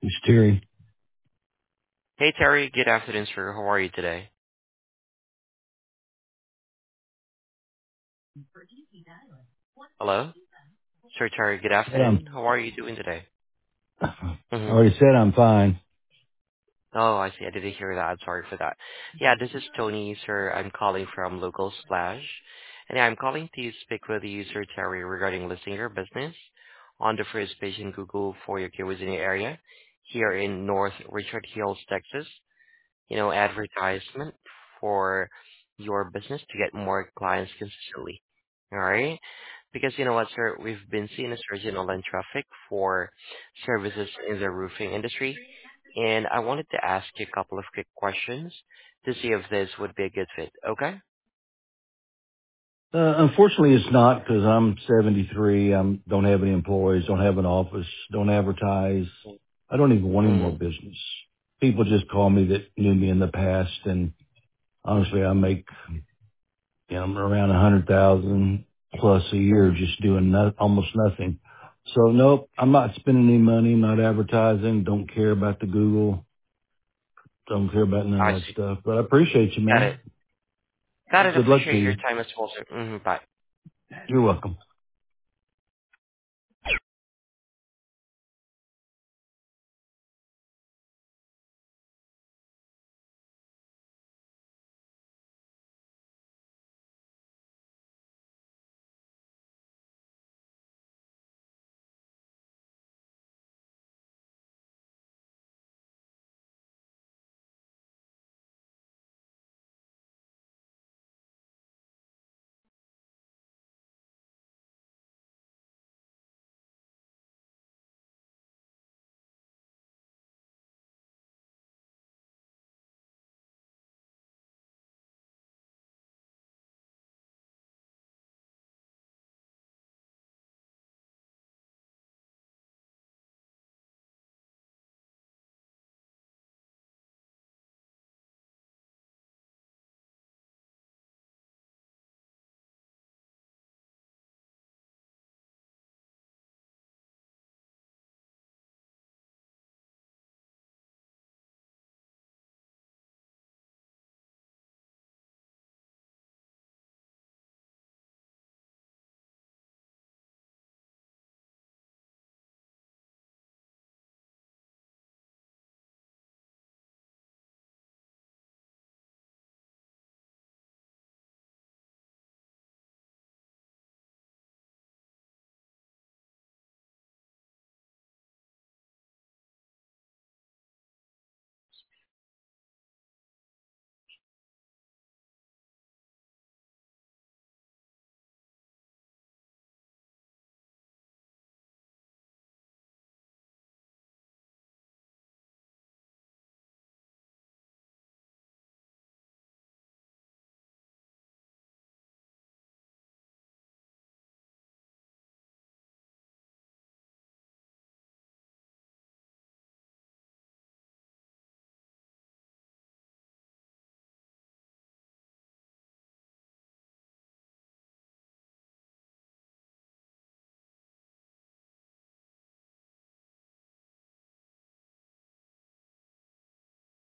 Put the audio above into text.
It's Terry. Hey, Terry. Good afternoon, sir. How are you today? Hello? Sir Terry, good Said I'm, afternoon. How are you doing today? I Mm-hmm. already said I'm fine. Oh, I see. I didn't hear that. I'm sorry for that. Yeah, this is Tony, sir. I'm calling from Local Splash. And yeah, I'm calling to speak with you, Sir Terry, regarding listing your business on the first page in Google for your Kiwazini area here in North Richard Hills, Texas. Advertisement for your business to get more clients consistently. All right? Because you know what, sir, we've been seeing a surge in online traffic for services in the roofing industry, and I wanted to ask you a couple of quick questions to see if this would be a good fit. Okay? Unfortunately, it's not because I'm 73. Don't have any employees, don't have an office, don't advertise. I don't even want any more Mm, business. People just call me that knew me in the past, and honestly, I make I'm around 100,000 plus a year just doing almost nothing. So nope, I'm not spending any money, not advertising, don't care about the Google, don't care about none I of that see. stuff. But I appreciate you, Got man. it. Got it. Good luck to Appreciate your you. time as well, sir. Bye. You're welcome.